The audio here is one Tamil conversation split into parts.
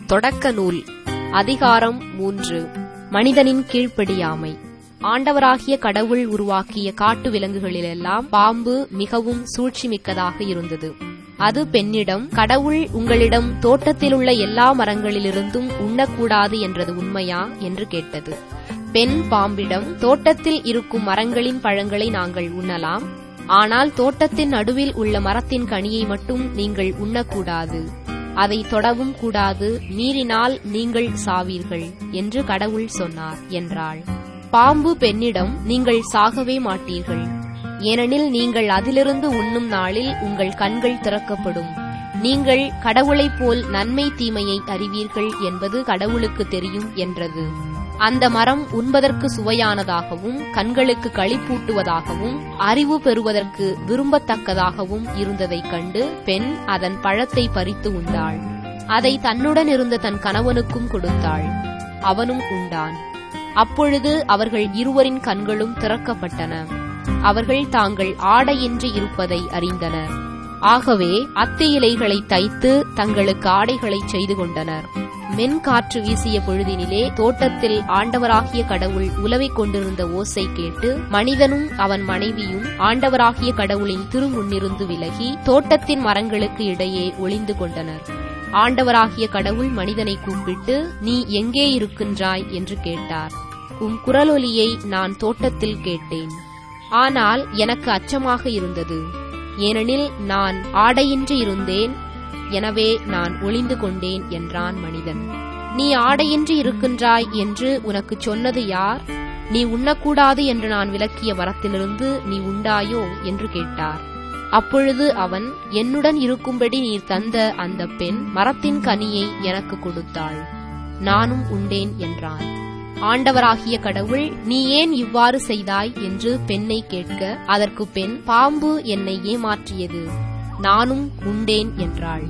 தொடக்க நூல் அதிகாரம் 3. மனிதனின் கீழ்ப்படியாமை. ஆண்டவராகிய கடவுள் உருவாக்கிய காட்டு விலங்குகளிலெல்லாம் பாம்பு மிகவும் சூழ்ச்சிமிக்கதாக இருந்தது. அது பெண்ணிடம், கடவுள் உங்களிடம் தோட்டத்திலுள்ள எல்லா மரங்களிலிருந்தும் உண்ணக்கூடாது என்றது உண்மையா என்று கேட்டது. பெண் பாம்பிடம், தோட்டத்தில் இருக்கும் மரங்களின் பழங்களை நாங்கள் உண்ணலாம், ஆனால் தோட்டத்தின் நடுவில் உள்ள மரத்தின் கனியை மட்டும் நீங்கள் உண்ணக்கூடாது, அதை தொடவும் கூடாது, மீறினால் நீங்கள் சாவீர்கள் என்று கடவுள் சொன்னார் என்றாள். பாம்பு பெண்ணிடம், நீங்கள் சாகவே மாட்டீர்கள், ஏனெனில் நீங்கள் அதிலிருந்து உண்ணும் நாளில் உங்கள் கண்கள் திறக்கப்படும், நீங்கள் கடவுளைப் போல் நன்மை தீமையை அறிவீர்கள் என்பது கடவுளுக்கு தெரியும் என்றது. அந்த மரம் உண்பதற்கு சுவையானதாகவும் கண்களுக்கு களிப்பூட்டுவதாகவும் அறிவு பெறுவதற்கு விரும்பத்தக்கதாகவும் இருந்ததைக் கண்டு பெண் அதன் பழத்தை பறித்து உண்டாள். அதை தன்னுடன் இருந்த தன் கணவனுக்கும் கொடுத்தாள், அவனும் உண்டான். அப்பொழுது அவர்கள் இருவரின் கண்களும் திறக்கப்பட்டன, அவர்கள் தாங்கள் ஆடையின்றி இருப்பதை அறிந்தனர். ஆகவே அத்தி இலைகளை தைத்து தங்களுக்கு ஆடைகளை செய்து கொண்டனர். மென்காற்று வீசிய பொழுதினிலே தோட்டத்தில் ஆண்டவராகிய கடவுள் உலவிக் கொண்டிருந்த ஓசை கேட்டு மனிதனும் அவன் மனைவியும் ஆண்டவராகிய கடவுளின் திருமுன்னிருந்து விலகி தோட்டத்தின் மரங்களுக்கு இடையே ஒளிந்து கொண்டனர். ஆண்டவராகிய கடவுள் மனிதனை கூப்பிட்டு, நீ எங்கே இருக்கின்றாய் என்று கேட்டார். உம் குரலொலியை நான் தோட்டத்தில் கேட்டேன், ஆனால் எனக்கு அச்சமாக இருந்தது, ஏனெனில் நான் ஆடையின்றி இருந்தேன், எனவே நான் ஒளிந்து கொண்டேன் என்றான் மனிதன். நீ ஆடையின்றி இருக்கின்றாய் என்று உனக்கு சொன்னது யார்? நீ உண்ணக்கூடாது என்று நான் விலக்கிய மரத்திலிருந்து நீ உண்டாயோ என்று கேட்டார். அப்பொழுது அவன், என்னுடன் இருக்கும்படி நீர் தந்த அந்த பெண் மரத்தின் கனியை எனக்கு கொடுத்தாள், நானும் உண்டேன் என்றான். ஆண்டவராகிய கடவுள், நீ ஏன் இவ்வாறு செய்தாய் என்று பெண்ணை கேட்க, அதற்கு பெண், பாம்பு என்னை ஏமாற்றியது, நானும் உண்டேன் என்றாள்.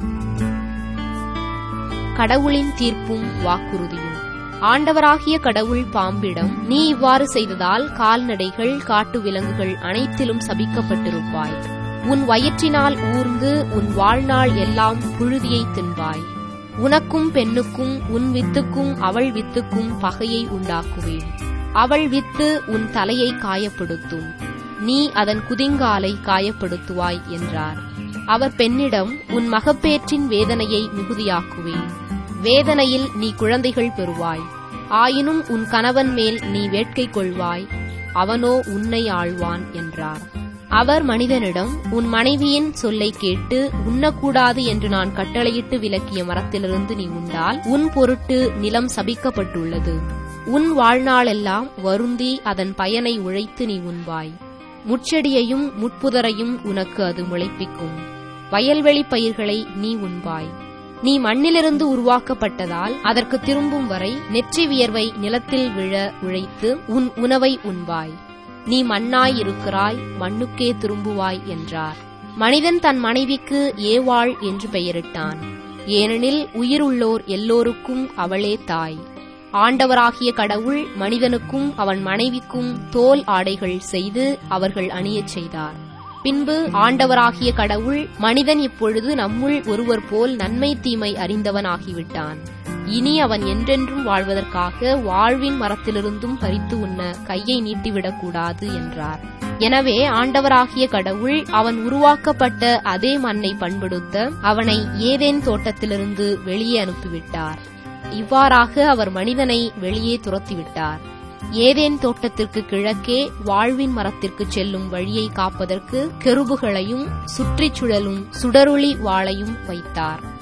கடவுளின் தீர்ப்பும் வாக்குறுதியும். ஆண்டவராகிய கடவுள் பாம்பிடம், நீ இவ்வாறு செய்ததால் கால்நடைகள் காட்டு விலங்குகள் அனைத்திலும் சபிக்கப்பட்டிருப்பாய், உன் வயிற்றினால் ஊர்ந்து உன் வாழ்நாள் எல்லாம் புழுதியை தின்பாய், உனக்கும் பெண்ணுக்கும் உன் வித்துக்கும் அவள் வித்துக்கும் பகையை உண்டாக்குவேன், அவள் வித்து உன் தலையை காயப்படுத்தும், நீ அதன் குதிங்காலை காயப்படுத்துவாய் என்றார். அவர் பெண்ணிடம், உன் மகப்பேற்றின் வேதனையை மிகுதியாக்குவேன், வேதனையில் நீ குழந்தைகள் பெறுவாய், ஆயினும் உன் கணவன் மேல் நீ வேட்கை கொள்வாய், அவனோ உன்னை ஆள்வான் என்றார். அவர் மனிதனிடம், உன் மனைவியின் சொல்லை கேட்டு உண்ணக்கூடாது என்று நான் கட்டளையிட்டு விலக்கிய மரத்திலிருந்து நீ உண்டால் உன் பொருட்டு நிலம் சபிக்கப்பட்டுள்ளது, உன் வாழ்நாளெல்லாம் வருந்தி அதன் பயனை உழைத்து நீ உண்பாய், முட்செடியையும் முட்புதரையும் உனக்கு அது முளைப்பிக்கும், வயல்வெளி பயிர்களை நீ உண்பாய், நீ மண்ணிலிருந்து உருவாக்கப்பட்டதால் அதற்கு திரும்பும் வரை நெற்றி வியர்வை நிலத்தில் விழ உழைத்து உன் உணவை உண்பாய், நீ மண்ணாய் இருக்கிறாய், மண்ணுக்கே திரும்புவாய் என்றார். மனிதன் தன் மனைவிக்கு ஏவாள் என்று பெயரிட்டான், ஏனெனில் உயிருள்ளோர் எல்லோருக்கும் அவளே தாய். ஆண்டவராகிய கடவுள் மனிதனுக்கும் அவன் மனைவிக்கும் தோல் ஆடைகள் செய்து அவர்கள் அணியச் செய்தார். பின்பு ஆண்டவராகிய கடவுள், மனிதன் இப்பொழுது நம்முள் ஒருவர் போல் நன்மை தீமை அறிந்தவன் ஆகிவிட்டான், இனி அவன் என்றென்றும் வாழ்வதற்காக வாழ்வின் மரத்திலிருந்தும் பறித்து உண்ண கையை நீட்டிவிடக்கூடாது என்றார். எனவே ஆண்டவராகிய கடவுள் அவன் உருவாக்கப்பட்ட அதே மண்ணை பண்படுத்த அவனை ஏதேன் தோட்டத்திலிருந்து வெளியே அனுப்பிவிட்டார். இவ்வாறாக அவர் மனிதனை வெளியே துரத்திவிட்டார். ஏதேன் தோட்டத்திற்கு கிழக்கே வாழ்வின் மரத்திற்கு செல்லும் வழியை காப்பதற்கு கெருபுகளையும் சுற்றிச் சுழலும் சுடரொளி வாளையும் வைத்தார்.